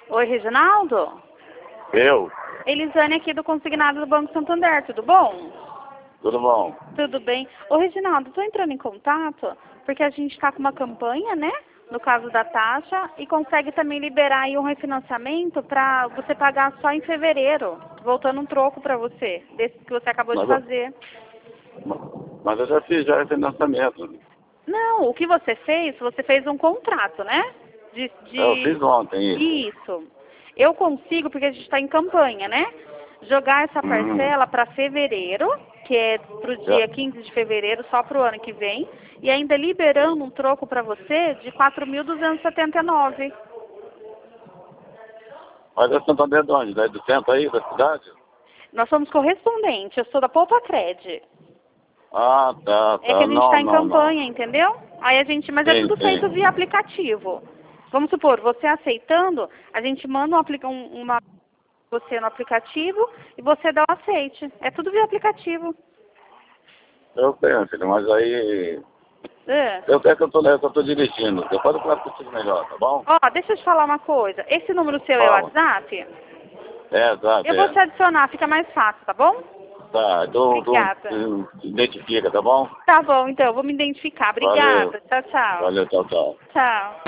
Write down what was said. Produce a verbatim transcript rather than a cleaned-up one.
Oi, Reginaldo? Eu? Elisane aqui do Consignado do Banco Santander, tudo bom? Tudo bom? Tudo bem. Ô, Reginaldo, estou entrando em contato porque a gente está com uma campanha, né? No caso da taxa, e consegue também liberar aí um refinanciamento para você pagar só em fevereiro, voltando um troco para você, desse que você acabou Mas de eu, fazer. mas eu já fiz já financiamento. Não, o que você fez, você fez um contrato, né? De, Eu fiz de... ontem isso. Isso. Eu consigo, porque a gente está em campanha, né? Jogar essa Hum, parcela para fevereiro, que é para o já. dia quinze de fevereiro, só para o ano que vem, e ainda liberando um troco para você de quatro mil duzentos e setenta e nove. Mas é Santander de onde? É do centro aí, da cidade? Nós somos correspondentes, eu sou da Poupa Cred. Ah, tá, É que tá. a gente Não, está em não, não. campanha, entendeu? Aí a gente, mas é Sim, tudo feito sim. via aplicativo. Vamos supor, você aceitando, a gente manda um, aplica- um- uma você no aplicativo e você dá o aceite. É tudo via aplicativo. Eu tenho, filho, mas aí... É. Eu sei que eu tô, eu tô dirigindo. Depois eu faço contigo melhor, tá bom? Ó, deixa eu te falar uma coisa. Esse número seu é o Fala. WhatsApp? É, exato, Eu vou é. te adicionar, fica mais fácil, tá bom? Tá, então tu, Obrigada. tu identifica, tá bom? Tá bom, então, eu vou me identificar. Valeu. Obrigada. Tchau, tchau. Valeu, tchau, tchau. Tchau.